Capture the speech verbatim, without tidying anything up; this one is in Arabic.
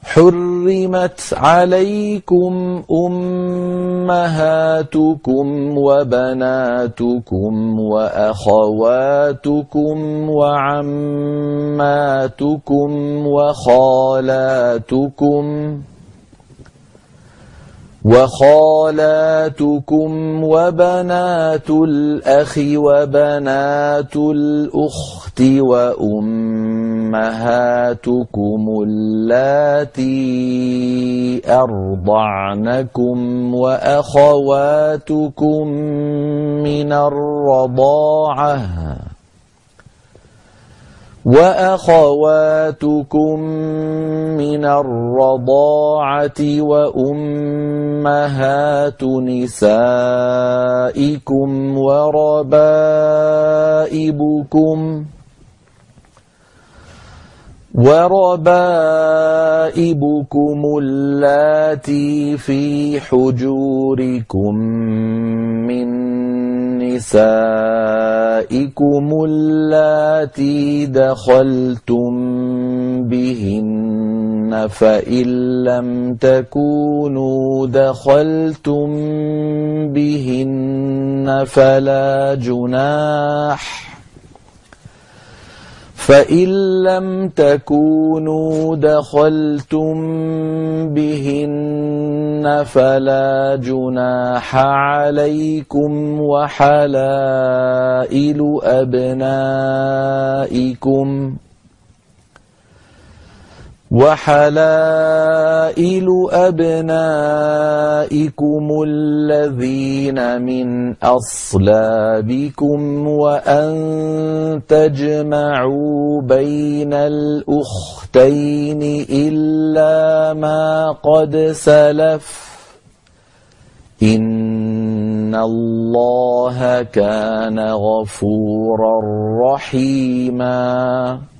حرمت عليكم أمهاتكم وبناتكم وأخواتكم وعماتكم وخالاتكم وخالاتكم وبنات الأخ وبنات الأخت وأمهاتكم اللاتي أرضعنكم وأخواتكم من الرضاعة وأخواتكم من الرضاعة وأمهات نسائكم وربائبكم وربائبكم اللاتي في حجوركم من نسائكم اللاتي دخلتم بهن فإن لم تكونوا دخلتم بهن فلا جناح فإن لم تكونوا دخلتم بهن فلا جناح عليكم وحلائل أبنائكم وحلائل أبنائكم الذين من أصلابكم وأن تجمعوا بين الأختين إلا ما قد سلف إن الله كان غفورا رحيما.